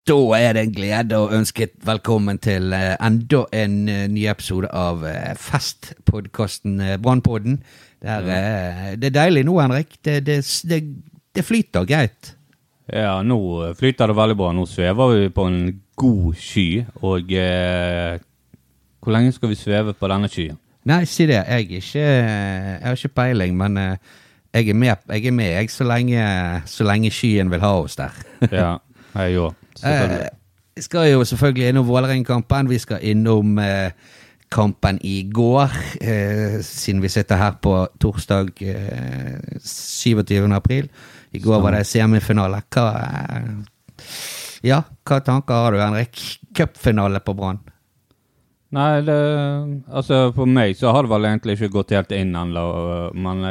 Da det en glede å ønske velkommen til enda en ny episode av Fest-podcasten Brannpodden. Det deilig nå, Henrik. Det flyter greit. Ja, nå flyter det veldig bra. Nå svever vi på en god sky, og hvor lenge skal vi sveve på denne skyen? Nei, si det. Jeg har ikke peiling, men jeg er med så lenge skyen vil ha oss der. Ja, jeg jo. Vi skal jo selvfølgelig innom Vålerenga-kampen. Vi skal innom kampen i går, siden vi sitter her på torsdag 27. april. I går var det semifinale. Hva tanker har du, Henrik? Cupfinale på Brann? Nei, altså for meg så har det vel egentlig ikke gått helt inn ennå, men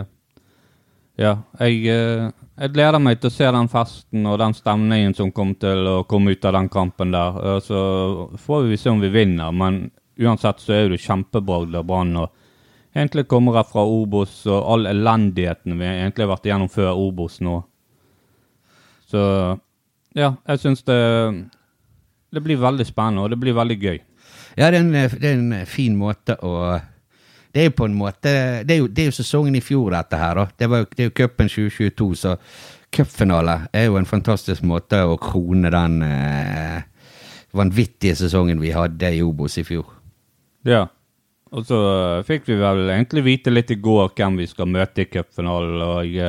jeg gleder meg til å se den festen og den stemningen som kommer til å komme ut av den kampen der. Så får vi se om vi vinner, men uansett så det kjempebragd av Brann, og egentlig kommer jeg fra Obos og all elendigheten vi egentlig har vært igjennom før Obos nå. Så ja, jeg synes det blir veldig spennende, og det blir veldig gøy. Ja, det er en fin måte å... Det er jo på en måte, det er jo sesongen i fjor dette her da. Det er jo cupen 2022, så cupfinale er jo en fantastisk måte å krone den vanvittige sesongen vi hadde i Obos i fjor. Ja, og så fikk vi vel egentlig vite litt i går hvem vi skal møte i cupfinalen, og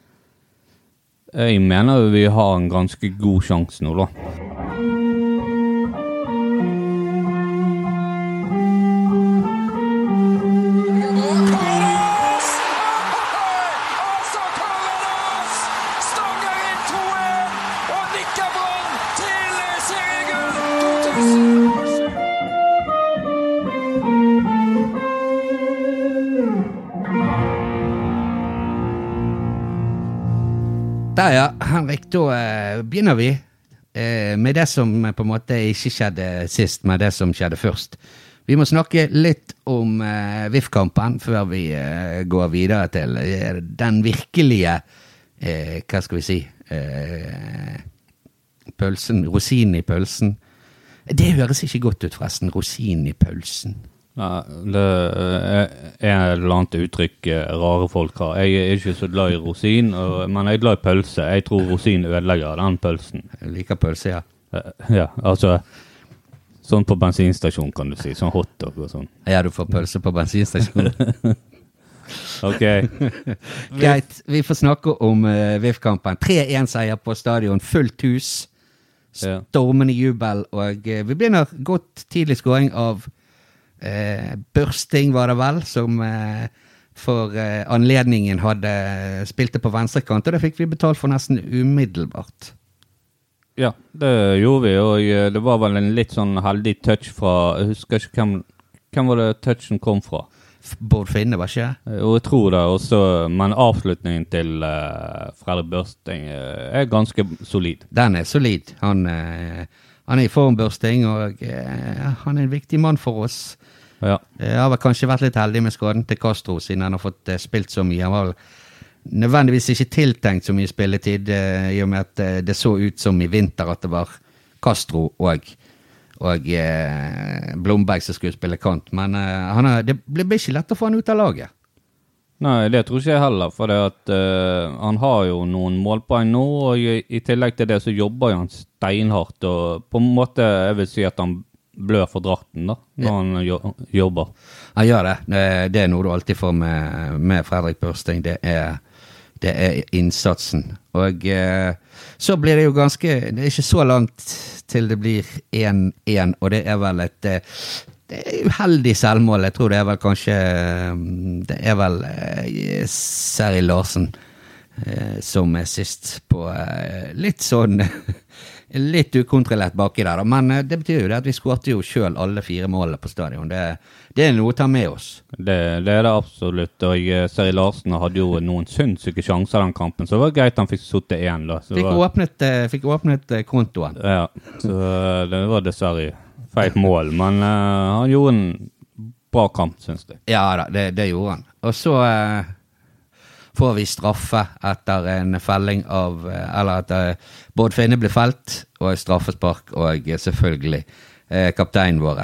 jeg mener vi har en ganske god sjanse nå da. Der ja, Henrik, da begynner vi med det som på en måte ikke skjedde sist, men det som skjedde først. Vi må snakke litt om VIF-kampen før vi går videre til den virkelige, hva skal vi si, pølsen, rosinen i pølsen. Det høres ikke godt ut forresten, rosinen i pølsen. Ja, det et eller annet uttrykk rare folk har. Jeg er ikke så glad i rosin, men jeg er glad i pølse. Jeg tror rosin ødelegger den pølsen. Jeg liker pølse, ja. Ja, altså sånn på bensinstasjon kan du si, sånn hotdog og sånn. Ja, du får pølse på bensinstasjon. Ok. Greit, vi får snakke om VIF-kampen. 3-1-seier på stadion, fullt hus, stormende jubel, og vi begynner godt tidlig skåring av Børsting var det vel, som for anledningen hadde spilte på venstrekant, og det fikk vi betalt for nesten umiddelbart. Ja, det gjorde vi, og det var vel en litt sånn heldig touch fra, jeg husker ikke hvem var det touchen kom fra? Bård Finne, var ikke det? Og jeg tror det også, men avslutningen til Fredrik Børsting ganske solid. Den solid, han i form, Børsting, og han en viktig mann for oss. Ja. Jeg har vel kanskje vært litt heldig med skaden til Castro, siden han har fått spilt så mye. Han var nødvendigvis ikke tiltenkt så mye spilletid, i og med at det så ut som i vinter at det var Castro og Blomberg som skulle spille kant. Men det ble ikke lett å få han ut av laget. Nei, det tror ikke jeg heller, for det at han har jo noen målpoeng nå, og i tillegg til det så jobber han steinhardt, og på en måte jeg vil si at han blør for drakten da, når han jobber. Han gjør det. Det noe du alltid får med Fredrik Børsting. Det er innsatsen. Og så blir det jo det er ikke så langt til det blir 1-1, og det vel det er uheldig selvmål. Jeg tror det vel kanskje det vel Seri Larsen som sist på litt sånn litt ukontrollert baki der, men det betyr jo det at vi skårte jo selv alle 4 målene på stadion. Det noe å ta med oss. Det det absolutt, og Seri Larsen hadde jo noen sinnssyke sjanser den kampen, så det var greit han fikk suttet 1 da. Fikk åpnet kontoen. Ja, så det var dessverre feil mål, men han gjorde en bra kamp, synes jeg. Ja da, det gjorde han. Og så får vi straffe etter en felling av, eller at Bård Finne blir felt, og straffespark, og selvfølgelig kapteinen vår,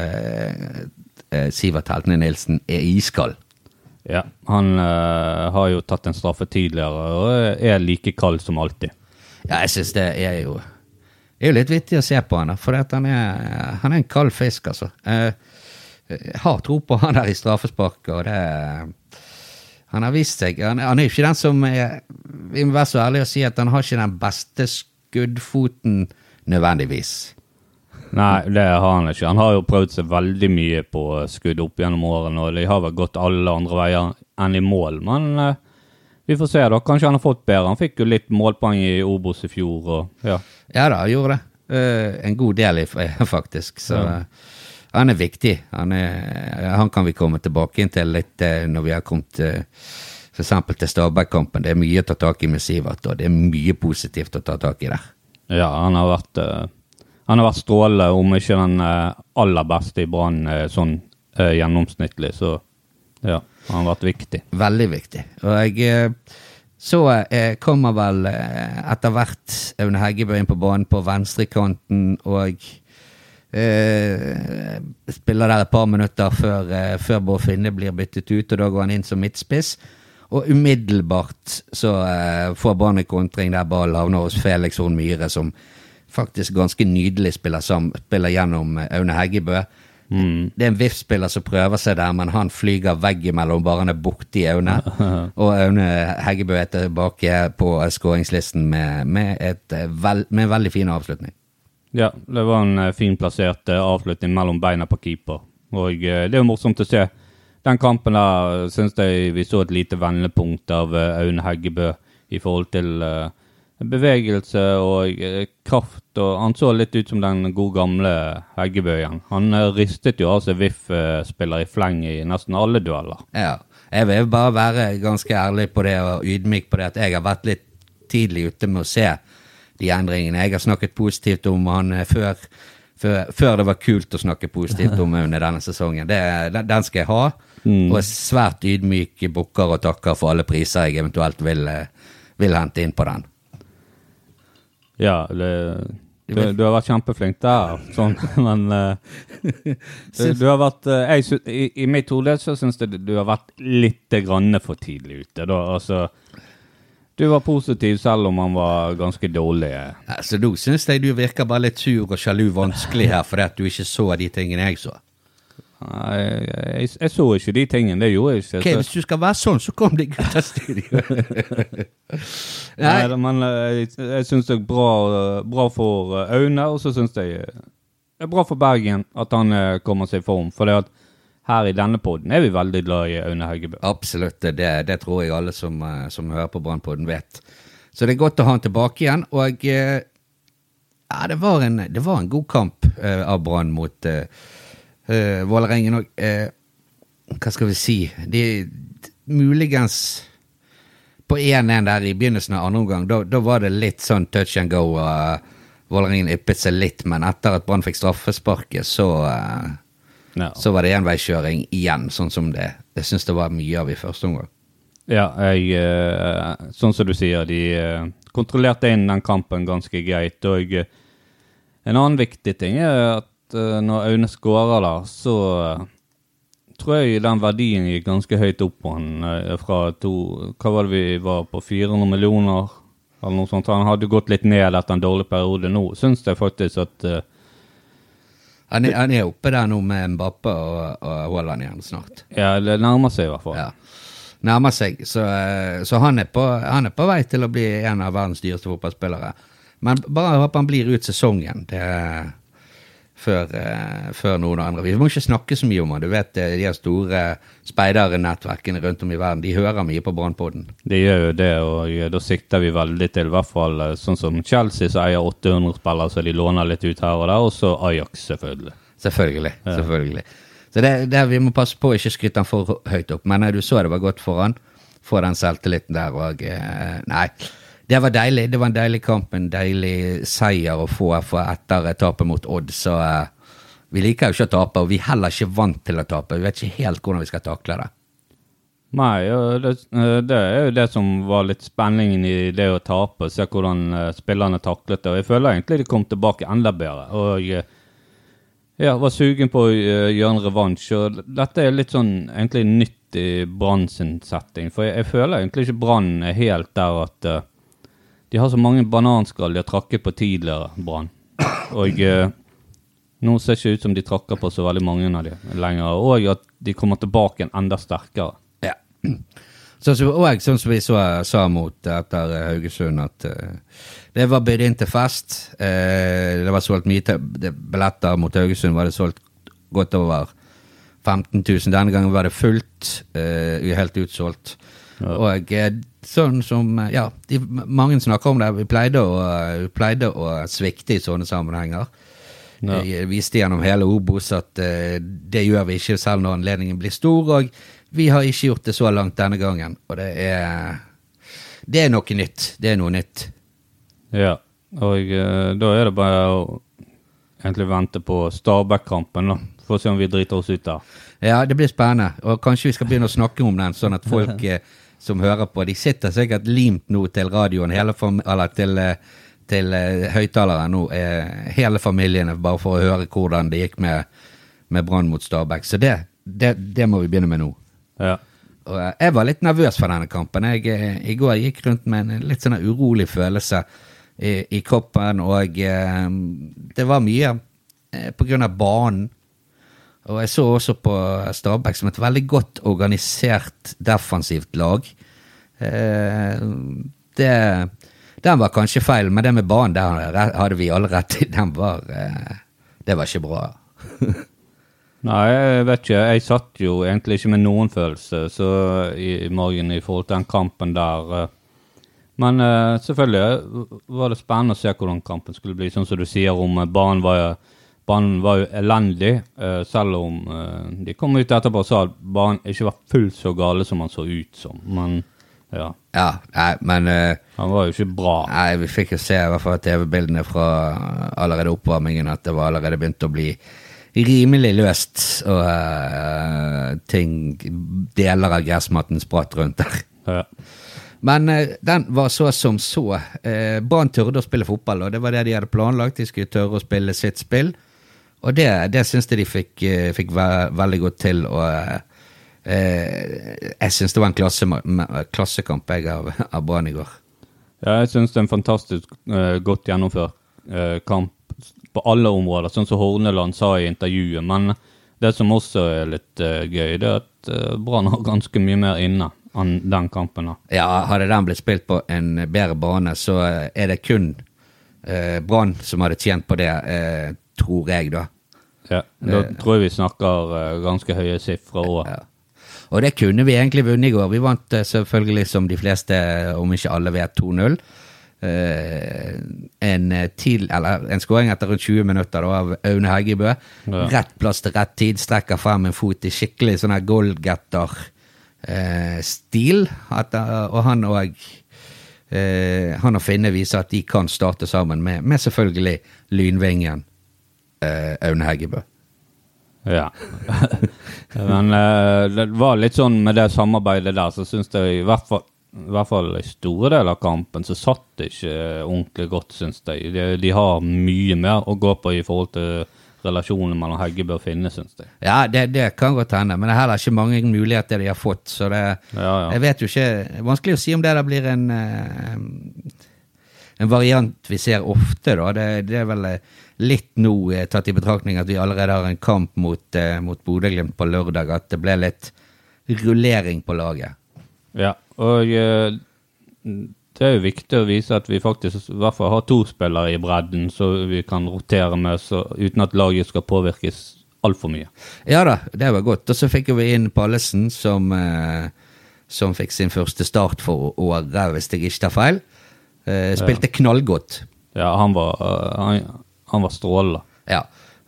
Sivert Heltene Nilsen, iskald. Ja, han har jo tatt en straffe tidligere, og like kald som alltid. Ja, jeg synes det er jo litt vittig å se på han, for han er en kald fisk, altså. Jeg har tro på han der i straffespark, og han har vist seg, han er jo ikke den som vi må være så ærlig å si at han har ikke den beste skuddfoten nødvendigvis. Nei, det har han ikke. Han har jo prøvd seg veldig mye på skudd opp gjennom årene, og de har vel gått alle andre veier enn i mål, men vi får se da. Kanskje han har fått bedre. Han fikk jo litt målpoeng i Obos i fjor, og ja. Ja da, han gjorde det. En god del faktisk, så han er viktig. Han kan vi komme tilbake inn til litt når vi har kommet for eksempel til Stabæk-kampen. Det er mye å ta tak i med Sivert, og det er mye positivt å ta tak i der. Ja, han har vært strålende, om ikke den aller beste i Brann sånn gjennomsnittlig, så ja, han har vært viktig. Veldig viktig. Og så kommer vel etter hvert Aune Heggebø inn på banen på venstrekanten, og spiller der et par minutter før Bård Finne blir byttet ut, og da går han inn som midtspiss. Og umiddelbart så får Brann en kontring der ballen havner hos Felix Horn Myhre, som faktisk ganske nydelig spiller gjennom Aune Heggebø. Det en VIF-spiller som prøver seg der, men han flyger vegg mellom barene borti Aune, og Aune Heggebø er tilbake på skåringslisten med en veldig fin avslutning. Ja, det var en fin plassert avslutning mellom beina på keeper, og det er jo morsomt å se. Den kampen der synes jeg vi så et lite vendepunkt av Aune Heggebø i forhold til bevegelse og kraft, og han så litt ut som den gode gamle Heggebø igjen. Han ristet jo altså VIF-spiller i fleng i nesten alle dueller. Ja, jeg vil bare være ganske ærlig på det og ydmyk på det at jeg har vært litt tidlig ute med å se de endringene. Jeg har snakket positivt om han før det var kult å snakke positivt om under denne sesongen. Den skal jeg ha, og svært ydmyk bukker og takker for alle priser jeg eventuelt vil hente inn på den. Ja, du har vært kjempeflink der, sånn, men du har vært, i mitt hode så synes jeg du har vært litt grann for tidlig ute, da, altså, du var positiv selv om han var ganske dårlig. Ja, så da synes jeg du virker bare litt sur og sjalu vanskelig her, fordi at du ikke så de tingene jeg så. Nei, jeg så ikke de tingene, det gjorde jeg ikke. Ok, hvis du skal være sånn, så kom deg ut av studio. Nei, men jeg synes det er bra for Aune, og så synes jeg det er bra for Bergen at han kommer seg i form, for det at her i denne podden er vi veldig glad i Aune Heggebø. Absolutt, det tror jeg alle som hører på Brannpodden vet. Så det er godt å ha han tilbake igjen, og ja, det var en god kamp av Brann mot Vålerengen, og hva skal vi si, de muligens på 1-1 der i begynnelsen av andre omgang, da var det litt sånn touch and go, og Vålerengen yppet seg litt, men etter at Brann fikk straffesparket, så var det enveiskjøring igjen, sånn som det. Jeg synes det var mye av i første omgang. Ja, sånn som du sier, de kontrollerte inn den kampen ganske greit, og en annen viktig ting er at når Aune skårer da, så tror jeg den verdien gikk ganske høyt opp på han fra hva var det vi var på, 400 millioner eller noe sånt. Han hadde gått litt ned etter en dårlig periode nå. Synes jeg faktisk at han er oppe der nå med Mbappe og Haaland igjen snart. Ja, det nærmer seg i hvert fall. Ja, nærmer seg. Så han er på vei til å bli en av verdens dyreste fotballspillere. Men bare håper han blir ut sesongen. Det før noen andre. Vi må ikke snakke så mye om det. Du vet, de store speidernettverkene rundt om i verden, de hører mye på Brannpodden. De gjør jo det, og da sikter vi veldig til, i hvert fall sånn som Chelsea, så eier 800 spillere, så de låner litt ut her og der, og så Ajax selvfølgelig. Selvfølgelig. Så det vi må passe på å ikke skryte han for høyt opp, men du så det var godt for han, få den selvtilliten der, og nei, det var deilig, det var en deilig kamp, en deilig seier å få etter tapet mot Odd, så vi liker jo ikke å tape, og vi er heller ikke vant til å tape, vi vet ikke helt hvordan vi skal takle det. Nei, det jo det som var litt spenningen I det å tape, se hvordan spillerne taklet det, og jeg føler egentlig de kom tilbake enda bedre, og jeg var sugen på å gjøre en revansj, og dette litt sånn egentlig nytt I Brann sin setting, for jeg føler egentlig ikke Brann helt der at de har så mange bananskall de har trakket på tidligere, Brann, og nå ser det ikke ut som de trakker på så veldig mange av de lenger, og at de kommer tilbake enda sterkere. Sånn som vi sa mot etter Haugesund at det var bydd inn til fest det var solgt mye billetter mot Haugesund var det solgt godt over 15 000 denne gangen var det fullt helt utsolgt og sånn som mange snakker om det vi pleide å svikte I sånne sammenhenger jeg viste gjennom hele Obos at det gjør vi ikke selv når anledningen blir stor og vi har ikke gjort det så langt denne gangen, og det noe nytt. Det noe nytt. Ja, og da det bare å egentlig vente på Stabæk-kampen, da, for å se om vi driter oss ut der. Ja, det blir spennende, og kanskje vi skal begynne å snakke om den, sånn at folk som hører på, de sitter sikkert limt nå til radioen, eller til høytalere nå, hele familiene, bare for å høre hvordan det gikk med Brann mot Stabæk. Så det må vi begynne med nå. Ja. Og jeg var litt nervøs for denne kampen. I går gikk rundt med en litt sånn urolig følelse I kroppen, og det var mye på grunn av banen. Og jeg så også på Stabæk som et veldig godt organisert defensivt lag. Den var kanskje feil, men det med banen, der hadde vi alle rett I. Det var ikke bra. Nei, jeg vet ikke. Jeg satt jo egentlig ikke med noen følelse så I morgen I forhold til den kampen der. Men selvfølgelig var det spennende å se hvordan kampen skulle bli. Sånn som du sier om banen var jo elendig, selv om de kom ut etterpå og sa at banen ikke var fullt så gale som han så ut som. Men ja. Ja, nei, men han var jo ikke bra. Nei, vi fikk jo se I hvert fall TV-bildene fra allerede oppvarmingen at det var allerede begynt å bli rimelig løst og deler av gressmatten spratt rundt der. Ja. Men den var så som så. Brann tørde å spille fotball, og det var det de hadde planlagt. De skulle tørre å spille sitt spill, og det synes de fikk veldig godt til, og jeg synes det var en klassekamp av Brann I går. Ja, jeg synes det en fantastisk godt gjennomført kamp på alle områder, sånn som Horneland sa I intervjuet, men det som også litt gøy, det at Brann har ganske mye mer inne enn den kampen. Ja, hadde den blitt spilt på en bedre bane, så det kun Brann som hadde tjent på det, tror jeg da. Ja, da tror jeg vi snakker ganske høye siffre også. Ja. Og det kunne vi egentlig vunnet I går. Vi vant selvfølgelig som de fleste, om ikke alle vet, 2-0. En skåring etter rundt 20 minutter da, av Aune Heggebø rett plass til rett tid, strekker frem en fot I skikkelig sånn her goalgetter stil og han og Finne viser at de kan starte sammen med selvfølgelig lynvingen Aune Heggebø. Ja. Men det var litt sånn med det samarbeidet der, så synes jeg I hvert fall I store deler av kampen så satt det ikke ordentlig godt, synes jeg. De har mye mer å gå på I forhold til relasjonen mellom Heggebø og Finne, synes jeg. Ja, det kan godt hende, men det heller ikke mange muligheter de har fått, så jeg vet jo ikke, det vanskelig å si om det der blir en variant vi ser ofte da, det vel litt nå tatt I betraktning at vi allerede har en kamp mot Bodø/Glimt på lørdag, at det ble litt rullering på laget. Ja, og det jo viktig å vise at vi faktisk I hvert fall har 2 spillere I bredden, så vi kan rotere med, så, uten at laget skal påvirkes alt for mye. Ja da, det var godt. Og så fikk vi inn Pallesen, som fikk sin første start for året, hvis jeg ikke tar feil. Spilte knallgodt. Ja, han var strålende. Ja.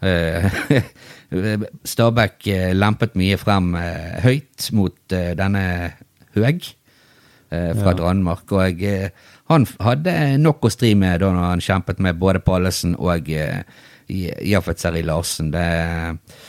Stabæk lempet mye frem høyt mot denne Høg fra Dranmark, og han hadde nok å stri med da når han kjempet med både Pallesen og Jafet Seri Larsen.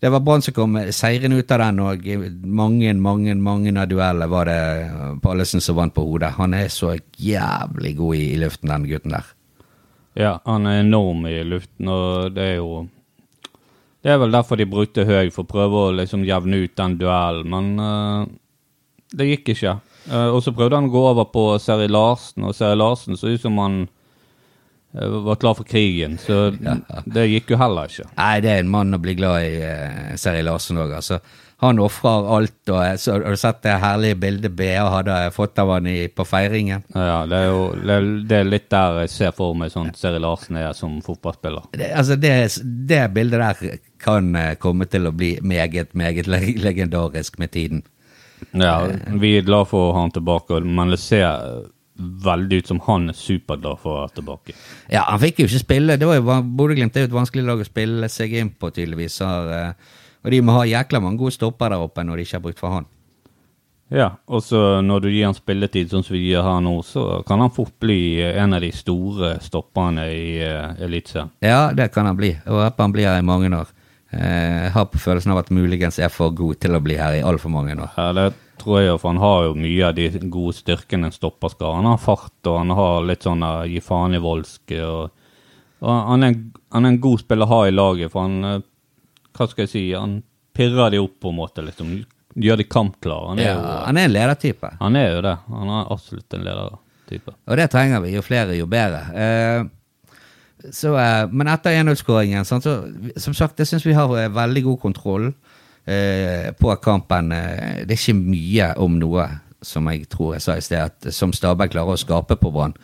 det var Brann som kom seiren ut av den, og mange av duellene var det Pallesen som vant på hodet. Han så jævlig god i luften, den gutten der. Ja, han enorm i luften, og det vel derfor de brukte Høeg for å prøve å liksom jevne ut den duellen, men det gikk ikke. Og så prøvde han å gå over på Seri Larsen, og Seri Larsen så ut som han var klar for krigen, så det gikk jo heller ikke. Nei, det en mann å bli glad i, Seri Larsen også, altså. Han offrer alt, og så har du sett det herlige bildet BA hadde fått av han på feiringen? Ja, det litt der jeg ser for meg sånn Seri Larsen som fotballspiller. Det bildet der kan komme til å bli meget legendarisk med tiden. Ja, vi glad for å ha han tilbake, men det ser veldig ut som han superglad for å være tilbake. Ja, han fikk jo ikke spille, det var jo Bodø/Glimt et vanskelig lag å spille seg inn på tydeligvis, og de må ha jækla mange gode stopper der oppe når de ikke har brukt for han. Ja, og så når du gir han spilletid sånn som vi gir her nå, så kan han fort bli en av de store stopperne i Elitserien. Ja, det kan han bli, og jeg håper han blir her i mange år. Jeg har på følelsen av at muligens for god til å bli her i alt for mange år. Ja, det tror jeg, for han har jo mye av de gode styrkene en stopper skal. Han har fart, og han har litt sånn gi faen i voldsk, og han en god spiller å ha i laget, for han, hva skal jeg si, han pirrer de opp på en måte, liksom, gjør de kampklare. Han en ledertype. Han jo det, han absolutt en ledertype. Og det trenger vi, jo flere jo bedre. Men etter 1-0-skåringen, så, som sagt, jeg synes vi har veldig god kontroll på kampen. Det ikke mye om noe, som jeg tror jeg sa i sted, at som Stabæk klarer å skape på Brann.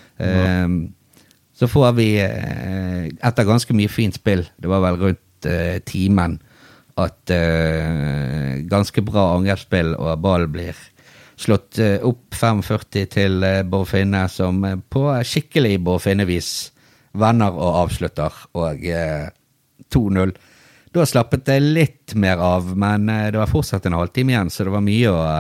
Så får vi, etter ganske mye fint spill, det var vel rundt timen, at ganske bra angrepsspill, og ball blir slått opp 45 til Bård Finne, som på skikkelig Bård Finne-vis venner og avslutter, og 2-0. Da slappet det litt mer av, men det var fortsatt en halvtime igjen, så det var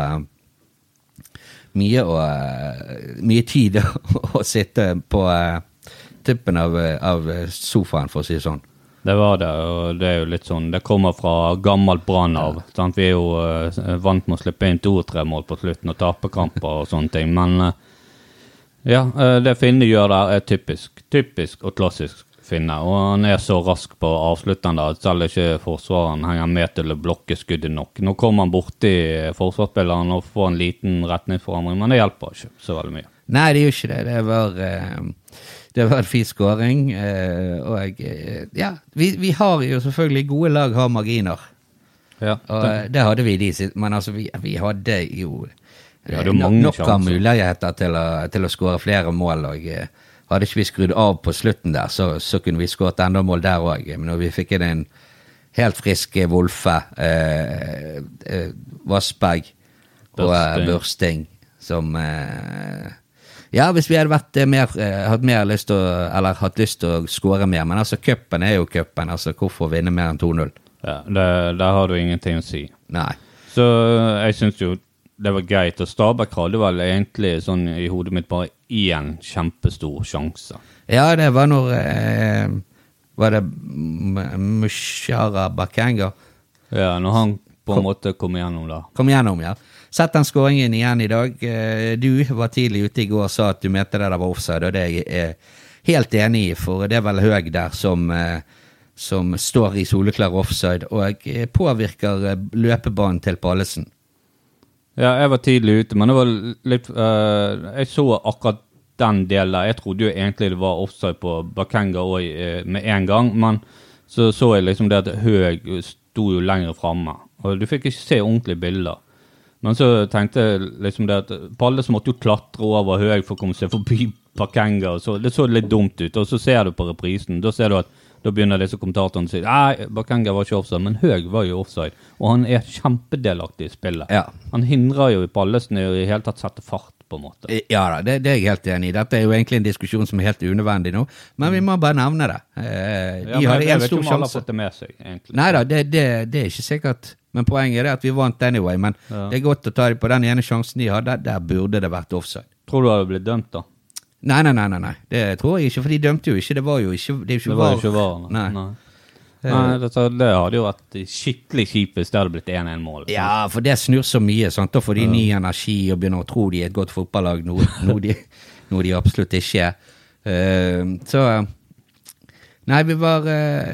mye tid å sitte på tuppen av sofaen, for å si det sånn. Det var det, og det jo litt sånn, det kommer fra gammelt Brann av, sant? Vi jo vant med å slippe inn 2-3 mål på slutten og tape kamper og sånne ting, men ja, det Finne gjør der typisk og klassisk Finne, og han så rask på avslutten da, selv ikke forsvaren henger med til å blokke skuddet nok. Nå kommer han bort i forsvarsspilleren og får en liten retningsforandring, men det hjelper ikke så veldig mye. Nei, det gjør ikke det. Det var en fin skåring, og ja, vi har jo selvfølgelig gode lag, har marginer. Ja, det hadde vi men altså vi hadde jo nok av muligheter til å skåre flere mål, og hadde ikke vi skrudd av på slutten der, så kunne vi skåret enda mål der også. Men når vi fikk inn en helt frisk Wolfe, Vassberg og Børsting, som ja, hvis vi hadde hatt lyst til å skåre mer, men altså cupen jo cupen, altså hvorfor vinne mer enn 2-0? Ja, der har du ingenting å si. Nei. Så jeg synes jo det var greit, og Stabæk hadde vel egentlig sånn i hodet mitt bare en kjempestor sjanse. Ja, det var når var det Mushara Bakenga? Ja, når han på en måte kom igjennom da. Kom igjennom, ja. Sett den skåringen igjen i dag. Du var tidlig ute i går og sa at du mente det der var offside, og det jeg helt enig i, for det vel Høeg der som står i soleklar offside, og påvirker løpebanen til Pallesen. Ja, jeg var tidlig ute, men det var litt jeg så akkurat den delen. Jeg trodde jo egentlig det var offside på Bakenga med en gang, men så jeg liksom det at Høeg sto jo lenger fremme, og du fikk ikke se ordentlige bilder. Men så tenkte jeg liksom det at Pallesen måtte jo klatre over Høeg for å komme seg forbi Bakenga, og så det så litt dumt ut, og så ser du på reprisen, da ser du at da begynner disse kommentatorene å si nei, Bakenga var ikke offside, men Høeg var jo offside, og han kjempedelaktig i spillet. Ja. Han hindrer jo i Pallesen i hele tatt sette fart på en måte. Ja da, det jeg helt enig i. Dette jo egentlig en diskusjon som helt unødvendig nå, men vi må bare nevne det. Ja, men jeg vet ikke om alle har fått det med seg, egentlig. Neida, det ikke sikkert, men poenget det at vi vant anyway, men det godt å ta det på den ene sjansen de hadde, der burde det vært offside. Tror du hadde blitt dømt da? Nei, det tror jeg ikke, for de dømte jo ikke, det var jo ikke, det er jo ikke var. Nei. Nei, det hadde jo vært skikkelig kjipt hvis det hadde blitt 1-1-mål. Ja, for det snur så mye, sant? Da får de ny energi og begynner å tro de et godt fotballag, noe de absolutt ikke er. Så nei, vi var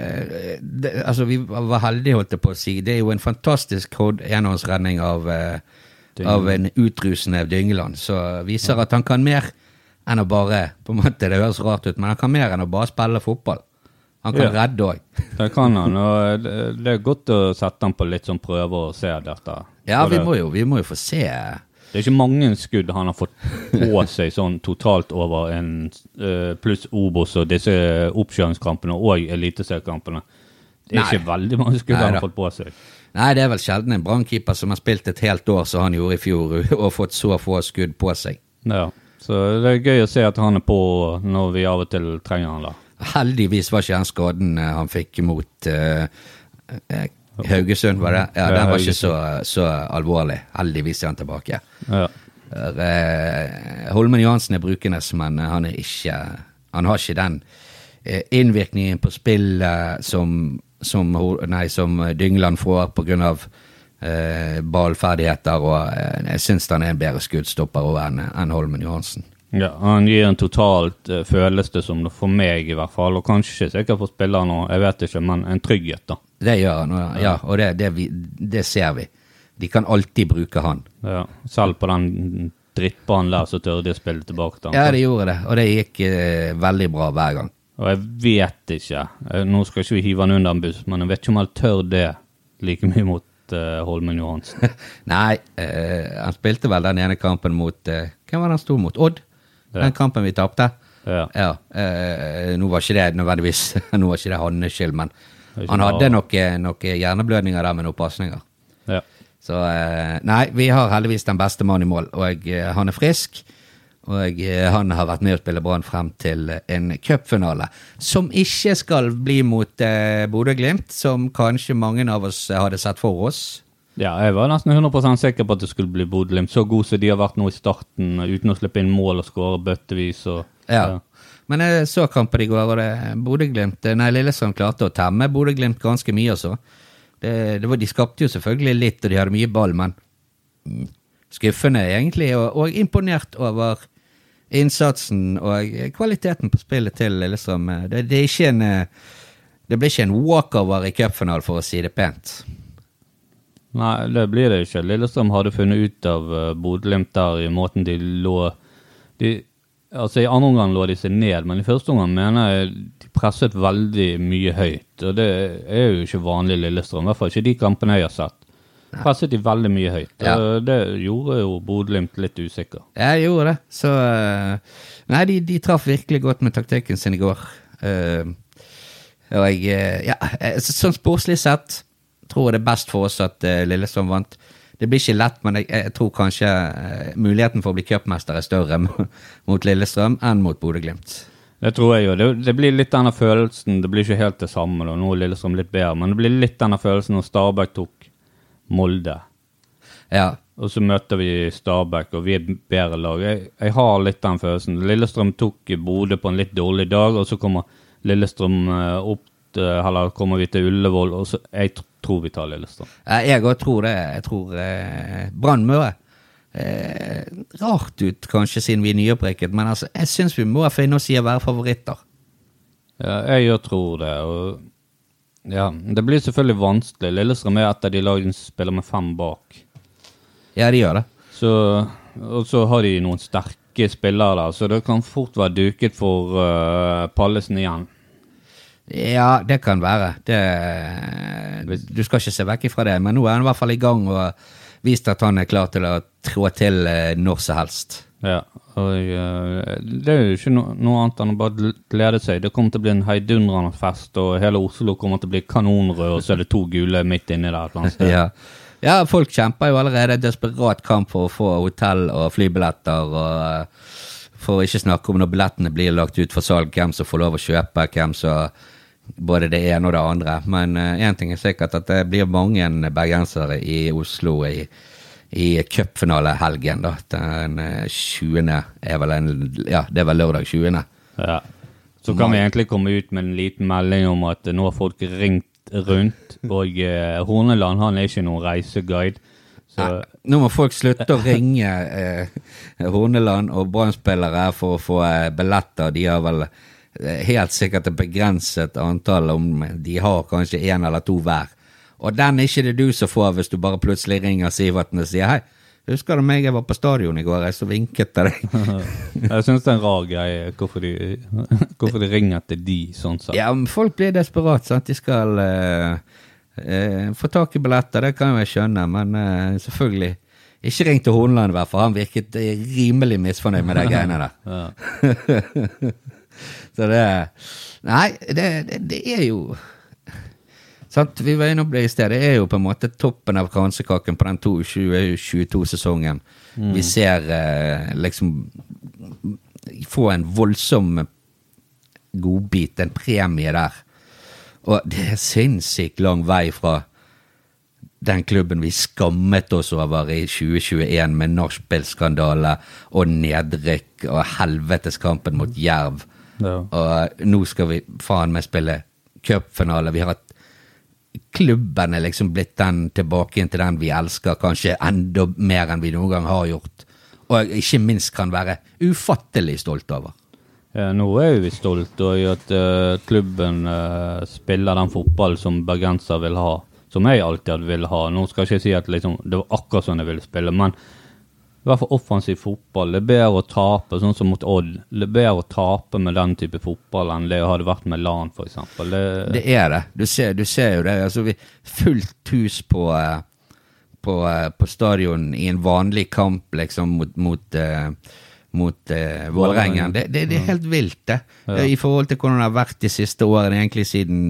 heldige, holdt jeg på å si. Det jo en fantastisk enhåndsredning av en utrusende Dyngeland, så viser at han kan mer enn å bare, på en måte, det høres rart ut, men han kan mer enn å bare spille fotball. Han kan redde også. Det kan han, og det godt å sette han på litt sånn prøver og se dette. Ja, vi må jo få se. Det ikke mange skudd han har fått på seg sånn totalt over en pluss Obos og disse oppkjøringskampene og eliteseriekampene. Det ikke veldig mange skudd han har fått på seg. Nei, det vel sjelden en brannkeeper som har spilt et helt år som han gjorde i fjor og fått så få skudd på seg. Ja, så det gøy å se at han på når vi av og til trenger han da. Heldigvis var ikke den skaden han fikk mot Haugesund, var det? Ja, den var ikke så alvorlig. Heldigvis han tilbake. Ja. Holmen Johansen brukende, men han har ikke den innvirkningen på spillet som Dyngeland får på grunn av ballferdigheter, og jeg synes han en bedre skuddstopper enn Holmen Johansen. Ja, han gir en totalt følelse som det for meg i hvert fall, og kanskje ikke sikkert for spilleren, og jeg vet ikke, men en trygghet da. Det gjør han, ja, og det ser vi. De kan alltid bruke han. Ja, selv på den drittbanen der så tør de å spille tilbake til han. Ja, det gjorde det, og det gikk veldig bra hver gang. Og jeg vet ikke, nå skal ikke vi hive han under en buss, men jeg vet ikke om han tør det like mye mot Holmen Johansen. Nei, han spilte vel den ene kampen mot, hvem var det han stod mot? Odd? Den kampen vi tapte. Ja. Nå var ikke det nødvendigvis, nå var ikke det hans skyld, men han hadde noen hjerneblødninger der med noen passninger. Ja. Så nei, vi har heldigvis den beste mann i mål, og han frisk, og han har vært med å spille Brann frem til en cupfinale, som ikke skal bli mot Bodø Glimt, som kanskje mange av oss hadde sett for oss. Ja, jeg var nesten 100% sikker på at det skulle bli Bodø Glimt. Så god som de har vært nå i starten, uten å slippe inn mål og skåre bøttevis. Ja, men jeg så kampen i går, og Bodø Glimt, Lillestrøm klarte å temme Bodø Glimt ganske mye også. De skapte jo selvfølgelig litt, og de hadde mye ball, men skuffende egentlig, og imponert over innsatsen og kvaliteten på spillet til Lillestrøm. Det blir ikke en walkover i cupfinalen, for å si det pent. Nei, det blir det ikke. Lillestrøm hadde funnet ut av Bodø Glimt der i måten de lå. Altså i andre omgang lå de seg ned, men i første omgang mener jeg de presset veldig mye høyt. Og det jo ikke vanlig Lillestrøm, i hvert fall ikke de kampene jeg har sett. Presset de veldig mye høyt. Ja. Det gjorde jo Bodø Glimt litt usikker. Ja, jeg gjorde det. Så nei, de traff virkelig godt med taktikken sin i går. Og sånn sportslig sett tror det best for oss at Lillestrøm vant. Det blir ikke lett, men jeg tror kanskje muligheten for å bli cupmester større mot Lillestrøm enn mot Bodø Glimt. Det tror jeg jo. Det blir litt denne følelsen, det blir ikke helt det samme, da. Nå Lillestrøm litt bedre, men det blir litt denne følelsen når Stabæk tok Molde. Ja. Og så møter vi Stabæk, og vi bedre lag. Jeg har litt den følelsen. Lillestrøm tok Bodø på en litt dårlig dag, og så kommer Lillestrøm opp, eller kommer vi til Ullevål, og så jeg tror vi tar Lillestrøm. Jeg også tror det. Jeg tror Brann Møre. Rart ut kanskje siden vi nyopprykket, men altså, jeg synes vi må finne oss i å være favoritter. Ja, jeg tror det, og ja, det blir selvfølgelig vanskelig. Lillestrøm et av de lagene som spiller med 5 bak. Ja, de gjør det. Og så har de noen sterke spillere der, så det kan fort være duket for Pallesen igjen. Ja, det kan være. Du skal ikke se vekk ifra det, men nå han i hvert fall i gang og vist at han klar til å trå til når som helst. Ja, og det jo ikke noe annet enn å bare glede seg. Det kommer til å bli en heidundrende fest, og hele Oslo kommer til å bli kanonrød, og så det 2 gule midt inne der et eller annet sted. Ja, folk kjemper jo allerede desperat kamp for å få hotell og flybilletter, og for å ikke snakke om når billettene blir lagt ut for salg, hvem som får lov å kjøpe, hvem som både det ene og det andre. Men en ting sikkert at det blir mange bergensere i Oslo i cupfinale-helgen da. Den 20. det var lørdag 20. Ja. Så kan vi egentlig komme ut med en liten melding om at nå har folk ringt rundt, og Horneland, han ikke noen reiseguide. Så... Nå må folk slutte å ringe Horneland og Brannspillere for å få billetter. De har vel helt sikkert et begrenset antall, om de har kanskje 1 eller 2 hver. Og den ikke det du som får hvis du bare plutselig ringer Siverten og sier hei, husker du meg, jeg var på stadion I går, jeg så vinket til deg. Jeg synes det en rar greie, hvorfor de ringer til de, sånn sagt. Ja, men folk blir desperat, sant? De skal få tak I billetter, det kan jeg skjønne, men selvfølgelig, ikke ring til Horneland I hvert fall, han virket rimelig misfornøyd med de greiene der. Så nei, det jo... Sant? Vi var inne på det I sted. Det jo på en måte toppen av kransekaken på den 2022-sesongen. Vi ser liksom få en voldsom godbit, en premie der. Og det sinnssykt lang vei fra den klubben vi skammet oss over I 2021 med nachspielskandale og nedrykk og helveteskampen mot Jerv. Ja. Og nå skal vi faen meg spille cupfinale. Vi har hatt klubben liksom blitt den tilbake inn til den vi elsker, kanskje enda mer enn vi noen gang har gjort. Og ikke minst kan være ufattelig stolt over. Ja, nå vi stolt og at klubben spiller den fotball som bergenser vil ha, som jeg alltid vil ha. Nå skal jeg ikke si at liksom, det var akkurat sånn jeg ville spille, men I hvert fall offensiv fotball, det bedre å tape, sånn som mot Odd, det bedre å tape med den type fotball enn det hadde vært med LAN for eksempel. Det det. Du ser jo det. Altså, vi fullt hus på stadion I en vanlig kamp liksom, mot Vålerengen. Det helt vilt det. Ja. I forhold til hvordan det har vært de siste årene, egentlig siden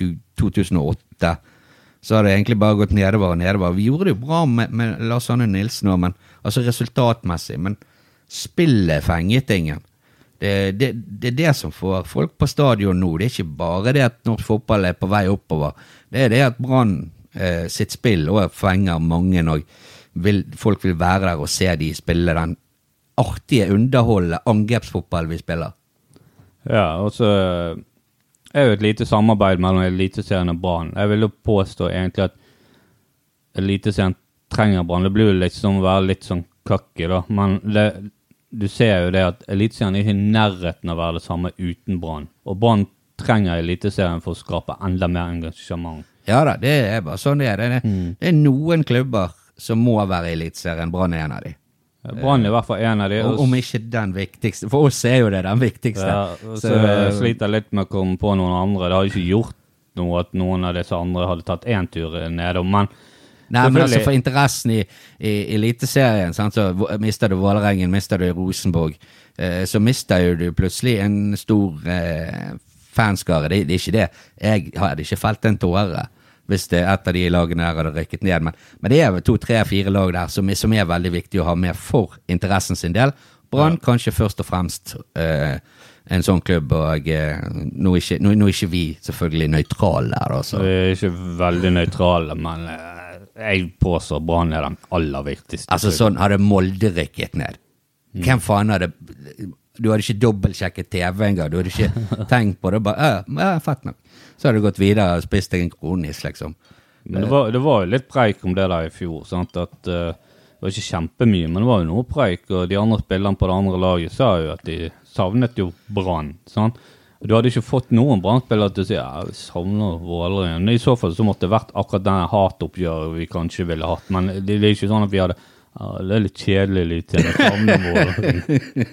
2008, så har det egentlig bare gått nedover. Vi gjorde det jo bra med Lars Arne Nilsen også, men altså resultatmessig, men spillet fenget ingen. Det det som får folk på stadion nå. Det ikke bare det at norsk fotball på vei oppover. Det det at Brann sitt spill og fenger mange, og folk vil være der og se de spille den artige, underholdende angrepsfotball vi spiller. Ja, og så jo et lite samarbeid mellom Eliteserien og Brann. Jeg vil jo påstå egentlig at Eliteserien trenger Brann. Det blir jo liksom å være litt sånn kakke da, men du ser jo det at Eliteserien ikke I nærheten av å være det samme uten Brann. Og Brann trenger Eliteserien for å skape enda mer engasjement. Ja da, det bare sånn det det noen klubber som må være Eliteserien. Brann en av de. Brann I hvert fall en av de. Om ikke den viktigste. For oss jo det den viktigste. Ja, så jeg sliter litt med å komme på noen andre. Det har ikke gjort noe at noen av disse andre hadde tatt en tur ned. Men nei, men altså for interessen I Eliteserien, sant, så mister du Vålerengen, mister du Rosenborg, så mister jo du plutselig en stor fanskare. Det ikke det. Jeg hadde ikke felt en tåre hvis det et av de lagene der hadde rykket ned. Men det jo 2, 3, 4 lag der som veldig viktig å ha med for interessen sin del. Brann kanskje først og fremst en sånn klubb, og nå ikke vi selvfølgelig nøytrale der. Altså. Vi ikke veldig nøytrale, men jeg påstår Brann den aller viktigste. Altså sånn hadde Molde rykket ned. Hvem faen hadde... Du hadde ikke dobbeltsjekket TV en gang, du hadde ikke tenkt på det, bare, fett nok. Så hadde du gått videre og spist deg en kronis, liksom. Men det var jo litt preik om det der I fjor, sant? At det var ikke kjempemye, men det var jo noe preik, og de andre spillerne på det andre laget sa jo at de savnet jo Brann, sant? Du hadde ikke fått noen Brannspillere til å si, vi savner Vålerengen. I så fall så måtte det vært akkurat denne hatoppgjøret vi kanskje ville hatt, men det ikke sånn at vi hadde det litt kjedelig litt jeg savner Vålerengen.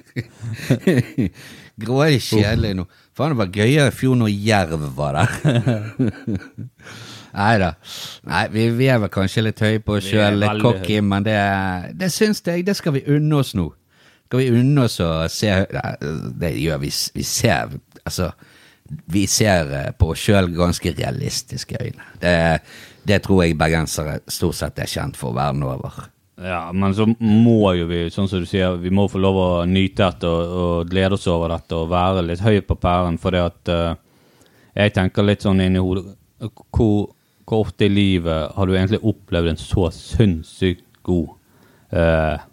Grå litt kjedelig nå. Faen, det var gøyere fjor når Jerv var der. Neida. Nei, vi vel kanskje litt høy på oss selv, litt cocky, men det syns jeg, det skal vi unne oss nå. Skal vi unne oss og se, det gjør vi ser, altså, vi ser på oss selv ganske realistiske øyne. Det tror jeg bergensere stort sett kjent for verden over. Ja, men så må jo vi, sånn som du sier, vi må få lov å nyte dette og glede oss over dette og være litt høy på pæren, for det at jeg tenker litt sånn inn I hodet, hvor ofte I livet har du egentlig opplevd en så sinnssykt god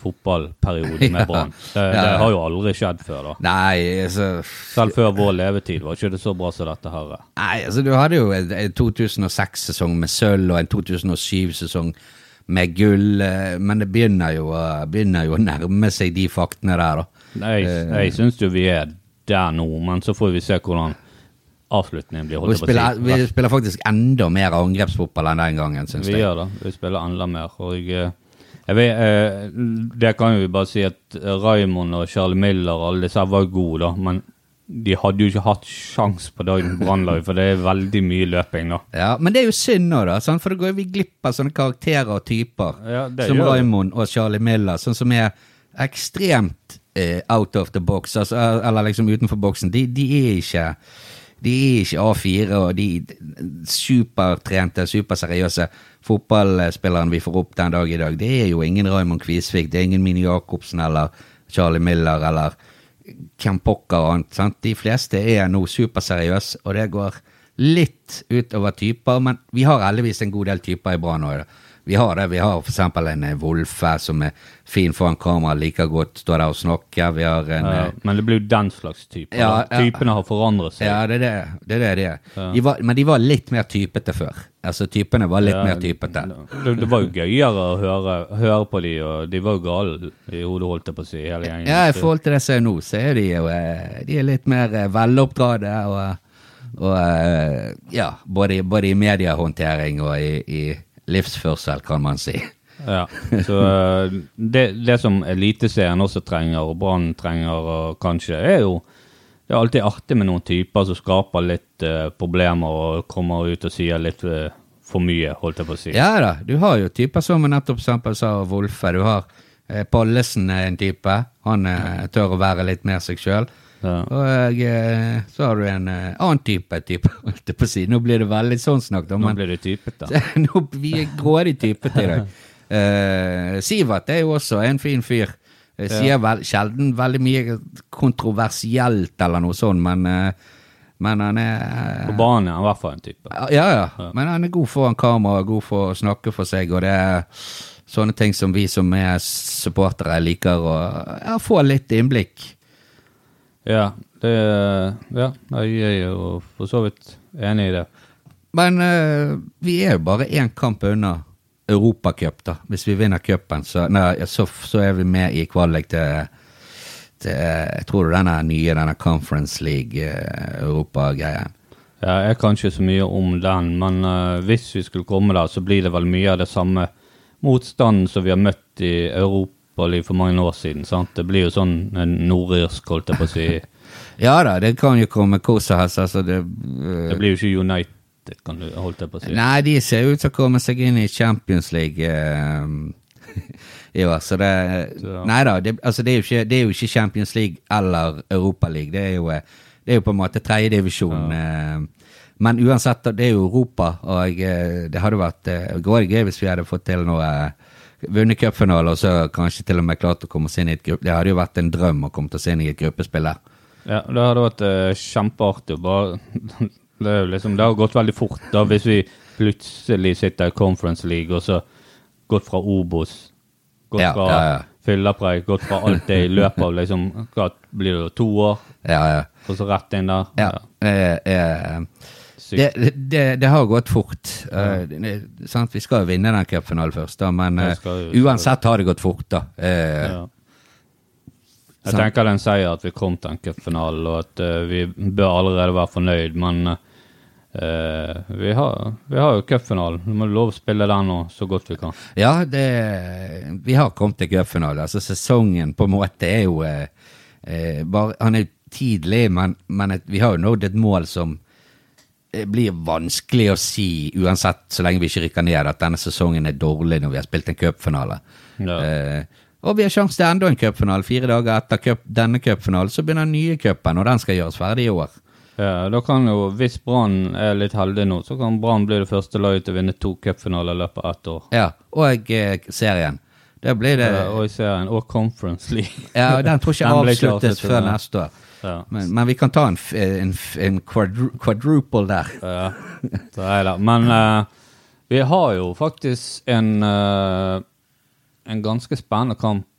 fotballperiode med Brann. Det har jo aldri skjedd før da. Nei, altså... Selv før vår levetid var ikke det så bra som dette her. Nei, altså du hadde jo en 2006-sesong med sølv og en 2007-sesong med gull, men det begynner jo å nærme seg de faktene der da. Jeg synes jo vi der nå, men så får vi se hvordan avslutningen blir holdt på å si. Vi spiller faktisk enda mer angrepsfotball enn den gangen, synes jeg. Vi gjør det, vi spiller enda mer, og jeg vet, det kan jo vi bare si at Raymond og Charlie Miller, alle disse var gode da, men de hadde jo ikke hatt sjans på dagen Brannlag, for det veldig mye løping da. Ja, men det jo synd nå da, sånn, for det går vi glipp av sånne karakterer og typer, som Raymond og Charlie Miller, sånn som ekstremt out of the box, altså, eller liksom utenfor boksen. De ikke A4, og de supertrente, superseriøse fotballspillerne vi får opp den dag i dag. Det jo ingen Raymond Kvisvik, det ingen Mini Jakobsen eller Charlie Miller eller Ken Pokker og annet, sant? De fleste nå superseriøse, og det går litt utover typer, men vi har heldigvis en god del typer i Brann nå. Vi har for eksempel en Wolfe som fin foran kamera, like godt står der og snakker. Vi har men det blir jo den slags typer. Typene har forandret seg. Ja, det er det. Ja. Men de var litt mer typete før. Altså, typene var litt mer typete. Det var jo gøyere å høre på de, og de var jo gale i hodet, holdt jeg på å si, hele gjengen. Ja, i forhold til det som nå, så de jo de litt mer veloppdrade, og ja, både i mediehåndtering og i livsførsel, kan man si. Ja, så det som eliteserien også trenger, og Brann trenger, og kanskje, jo det alltid artig med noen typer som skaper litt problemer og kommer ut og sier litt for mye, holdt jeg på å si. Ja da, du har jo typer som nettopp eksempel sa Wolfe, du har Pallesen en type, han tør å være litt mer seg selv. Ja. Og så har du en annen type, holdt jeg på å si. Nå blir det veldig sånn snakket om. Nå blir det typet da. Nå, vi grådig typet i dag. Sivert jo også en fin fyr. Sier sjelden veldig mye kontroversielt eller noe sånt, men han på banen han i hvert fall en type. Ja, men han god foran kamera, god for å snakke for seg, og det sånne ting som vi som supportere liker å få litt innblikk. Ja, jeg jo for så vidt enig i det. Men vi jo bare en kamp unna Europacup da. Hvis vi vinner cupen, så vi med i kvalik til jeg tror denne Conference League Europa-greien. Ja, jeg kan ikke så mye om den, men hvis vi skulle komme der, så blir det vel mye av det samme motstanden som vi har møtt i Europa for mange år siden, sant? Det blir jo sånn en nordirsk, holdt jeg på å si. Ja da, det kan jo komme hvordan helst, altså det blir jo ikke United, kan du holdt jeg på å si. Nei, de ser ut til å komme seg inn i Champions League i år, så neida, det jo ikke Champions League eller Europa League, det jo på en måte tredje divisjon, men uansett, det jo Europa, og det hadde vært gøy hvis vi hadde fått til noe vunnet cupfinale, og så kanskje til og med klart å komme oss inn i et gruppe. Det hadde jo vært en drøm å komme til oss inn i et gruppespill der. Ja, det hadde vært kjempeartig. Det har gått veldig fort da, hvis vi plutselig sitter i Conference League, og så gått fra Obos, gått fra fyllerpreik, gått fra alt det i løpet av liksom, hva blir det 2 år? Ja. Og så rett inn der. Det har gått fort. Sant? Vi skal jo vinne den cupfinalen først da, men uansett har det gått fort da. Jeg tenker den sier at vi kom til en cupfinale, og at vi bør allerede være fornøyd, men vi har jo cupfinalen. Vi må lov å spille den nå så godt vi kan. Ja, vi har kommet til cupfinale. Altså sesongen på en måte jo bare, han tidlig, men vi har jo nådd et mål som blir vanskelig å si, uansett så lenge vi ikke rykker ned, at denne sesongen dårlig når vi har spilt en cupfinale. Ja. Og vi har sjanse til enda en cupfinale 4 dager etter denne cupfinalen, så begynner nye cupen, og den skal gjøres ferdig i år. Ja, da kan jo, hvis Brann litt heldig nå, så kan Brann bli det første laget til å vinne 2 cupfinaler i løpet av 1 år. Ja, og serien. Det blir det... Ja, og serien, og Conference League. Ja, den tror ikke avsluttes før neste år. Ja. Men vi kan ta en quadruple der. Ja, det det. Men vi har jo faktisk en ganske spennende kamp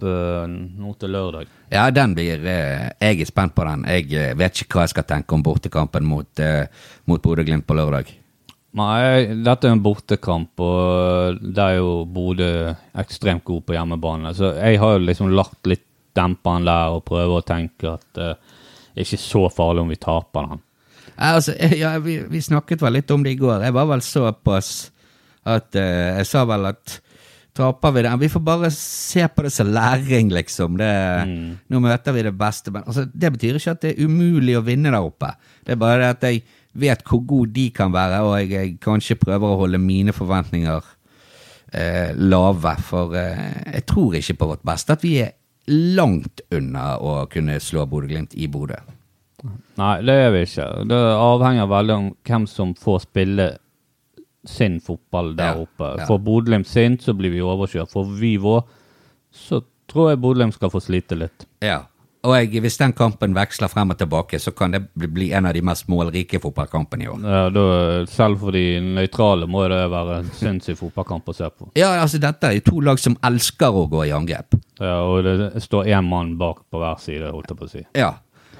nå til lørdag. Ja, den blir, jeg spent på den. Jeg vet ikke hva jeg skal tenke om bortekampen mot Bodø/Glimt på lørdag. Nei, dette en bortekamp, og det jo Bodø ekstremt god på hjemmebane. Så jeg har jo liksom lagt litt demperen der og prøver å tenke at det ikke så farlig om vi taper den. Altså, vi snakket vel litt om det i går. Jeg var vel såpass at jeg sa vel at taper vi det. Vi får bare se på det som læring, liksom. Nå møter vi det beste. Men altså, det betyr ikke at det umulig å vinne der oppe. Det bare det at jeg vet hvor god de kan være, og jeg kanskje prøver å holde mine forventninger lave. For jeg tror ikke på vårt beste at vi langt unna å kunne slå Bodø/Glimt i Bodø. Nei, det vi ikke. Det avhenger veldig om hvem som får spille sin fotball der oppe. For Bodø/Glimt sin, så blir vi overkjørt. For vi vår, så tror jeg Bodø/Glimt skal få slite litt. Ja, og hvis den kampen veksler frem og tilbake, så kan det bli en av de mest målrike fotballkampene i år. Ja, da, selv for de nøytrale må det være en sinnssyk fotballkamp å se på. Ja, altså dette jo to lag som elsker å gå i angrep. Ja, og det står en mann bak på hver side, holdt jeg på å si. Ja.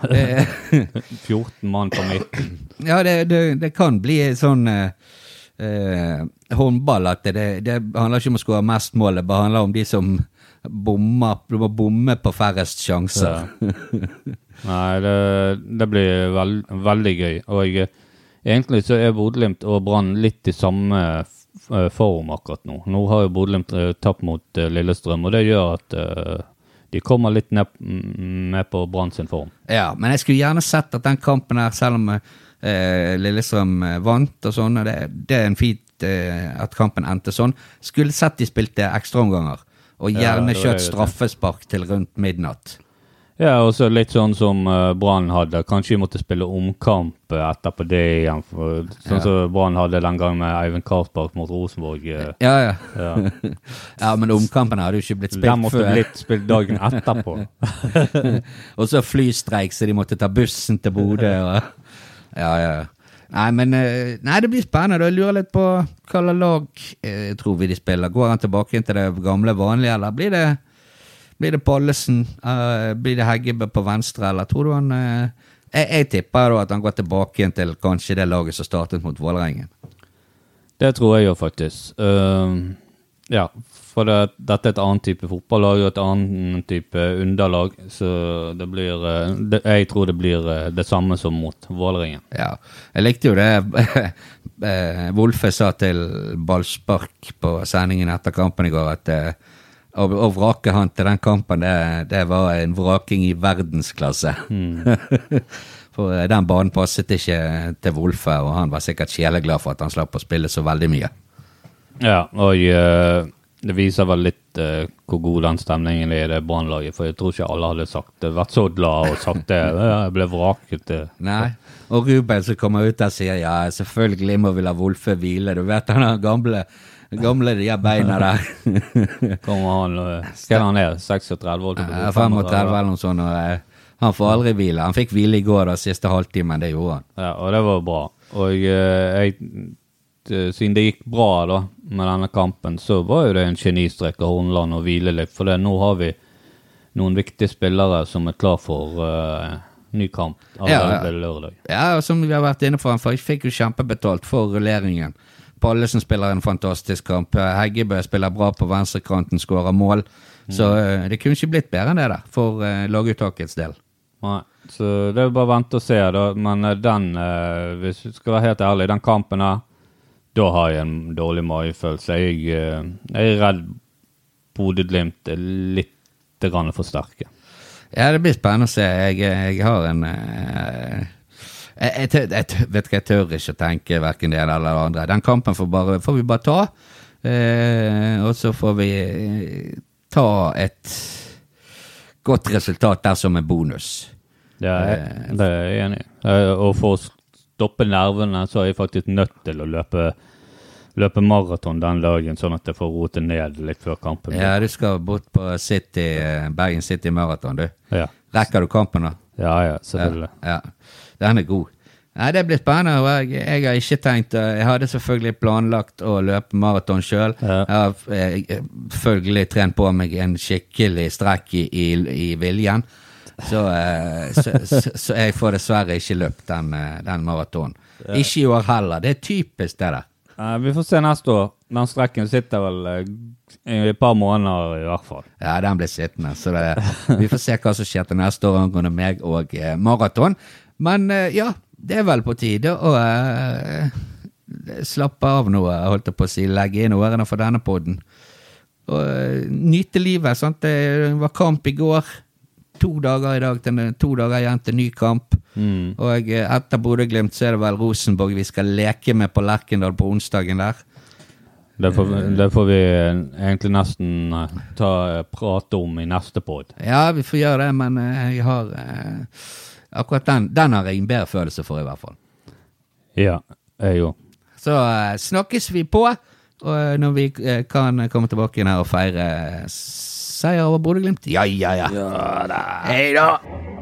14 mann på midten. Ja, det kan bli sånn håndball at det handler ikke om å skåre mest mål, det bare handler om de som bommer på færrest sjanser. Ja. Nei, det blir veldig gøy, og egentlig så Bodø/Glimt og Brann litt i samme form akkurat nå. Nå har jo Bodø/Glimt tapt mot Lillestrøm, og det gjør at de kommer litt med på Brann sin form. Ja, men jeg skulle gjerne sett at den kampen her, selv om Lillestrøm vant og sånn, og det en fint at kampen endte sånn, skulle sett de spilte ekstraomganger, og gjerne kjørt straffespark til rundt midnatt. Ja, og så litt sånn som Brann hadde. Kanskje vi måtte spille omkamp etterpå det igjen. Sånn som Brann hadde den gang med Eivind Karlsberg mot Rosenborg. Ja. Ja, men omkampen hadde jo ikke blitt spilt før. Den måtte blitt spilt dagen etterpå. Og så flystreik, så de måtte ta bussen til Bodø. Ja. Nei, det blir spennende. Jeg lurer litt på hva lag tror vi de spiller. Går han tilbake inn til det gamle vanlige, eller blir det Pallesen? Blir det Heggebø på venstre, eller tror du han jeg tipper da at han går tilbake igjen til kanskje det laget som startet mot Vålerengen. Det tror jeg jo faktisk. Ja, for dette et annet type fotballag og et annet type underlag, så det blir jeg tror det blir det samme som mot Vålerengen. Ja, jeg likte jo det Wolfe sa til Ballspark på sendingen etter kampen i går, at å vrake han til den kampen, det var en vraking i verdensklasse. For den banen passet ikke til Wolfe, og han var sikkert sjeleglad for at han slapp å spille så veldig mye. Ja, og det viser vel litt hvor god den stemningen i det Brannlaget, for jeg tror ikke alle hadde vært så glad og sagt det. Jeg ble vraket. Nei, og Ruben som kommer ut der sier, ja, selvfølgelig må vi la Wolfe hvile. Du vet, han er gamle de beina der. Kommer han, hva han 36? 35 eller noe sånt, og han får aldri hvile. Han fikk hvile i går da, siste halvtimen, det gjorde han. Ja, og det var bra. Og siden det gikk bra da, med denne kampen, så var jo det en genistrek av Hornland å hvile litt, for nå har vi noen viktige spillere som klar for ny kamp allerede lørdag. Ja, og som vi har vært inne for, han fikk jo kjempebetalt for rulleringen. Pallesen spiller en fantastisk kamp. Heggebø spiller bra på venstrekanten, skårer mål. Så det kunne ikke blitt bedre enn det der, for laguttakets del. Nei, så det bare vente og se da. Men hvis vi skal være helt ærlig, den kampen her, da har jeg en dårlig magefølelse. Jeg redd Bodø/Glimt litt for sterke. Ja, det blir spennende å se. Jeg har en... Jeg vet ikke, jeg tør ikke å tenke hverken det eller det andre. Den kampen får vi bare ta, og så får vi ta et godt resultat der som en bonus. Ja, det er jeg enig. Og for å stoppe nervene så er jeg faktisk nødt til å løpe maraton den dagen, sånn at jeg får rote ned litt før kampen. Ja, du skal bort på Bergen City Marathon, du. Ja. Rekker du kampen da? Ja, selvfølgelig. Ja. Den er god. Nei, det blir spennende, og jeg har ikke tenkt, jeg hadde selvfølgelig planlagt å løpe maraton selv. Jeg har selvfølgelig trent på meg en skikkelig strekk i viljen, så jeg får dessverre ikke løpt den maraton. Ikke i år heller, det typisk det der. Vi får se neste år. Den strekken sitter vel i et par måneder i hvert fall. Ja, den blir sittende, så vi får se hva som skjer til neste år angående meg og maraton. Men ja, det er vel på tide å slappe av nå, holdt jeg på å si, legge inn årene for denne podden. Og nyte livet, sant? Det var kamp i går, 2 dager i dag, 2 dager igjen til ny kamp. Og etter Bodø/Glimt så er det vel Rosenborg vi skal leke med på Lerkendal på onsdagen der. Det får vi egentlig nesten prate om i neste podd. Ja, vi får gjøre det, men jeg har akkurat den har jeg en bedre følelse for i hvert fall. Ja, jeg jo. Så snakkes vi på, og når vi kan komme tilbake igjen her og feire seier over Bodø/Glimt. Ja. Hei da!